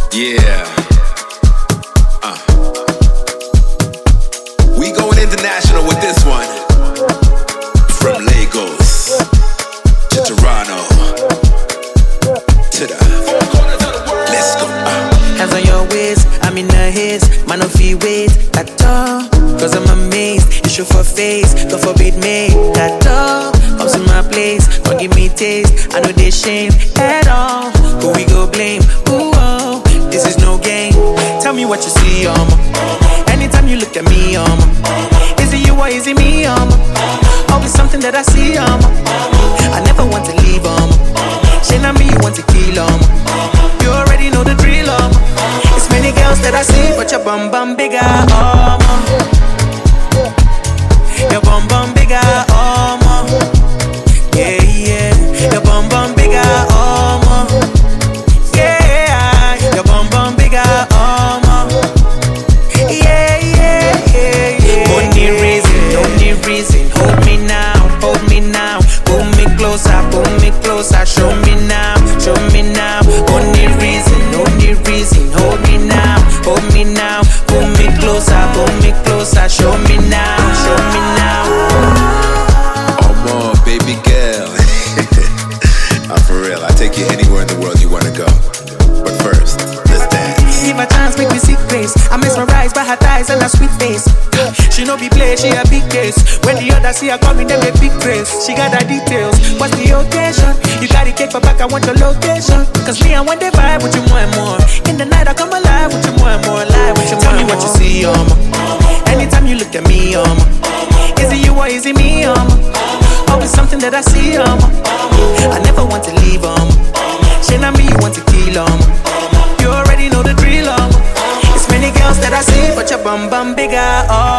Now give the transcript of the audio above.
Yeah. We going international with this one. From Lagos to Toronto to the let's go. Hands on your waist, I'm in the haze. Man, no fee wait at all. Cause I'm amazed, you show for face. Don't forbid me at all. Come to my place, don't give me taste. I know they shame at all. Who we go blame? Ooh, oh, this is no game. Tell me what you see, anytime you look at me, is it you or is it me, always something that I see, I never want to leave, shame on me, you want to kill, you already know the drill, it's many girls that I see, but your bum bum bigger, your bum bum bigger, yeah, yeah, your bum bum bigger, yeah, your bum bum bigger, yeah, yeah, yeah, yeah. Only reason, hold me now, pull me closer, show me now. Only reason, hold me now, pull me closer, show me now. Come on, baby girl. I'm for real. I'll take you anywhere in the world you wanna go. But first, let's dance. Give a chance, make me see grace. I'm mesmerized by her thighs and her sweet face. She no be play, she a big case. When the others see her coming, them a big praise. She got her details, what's the occasion? You got the cake for back, I want your location. Cause me, I want the vibe with you more and more. In the night, I come alive with you more and more. Alive with you more. Tell me what you see, anytime you look at me, is it you or is it me, always something that I see, I never want to leave, shame on me, you want to kill, you already know the drill, it's many girls that I see, but your bum bum bigger,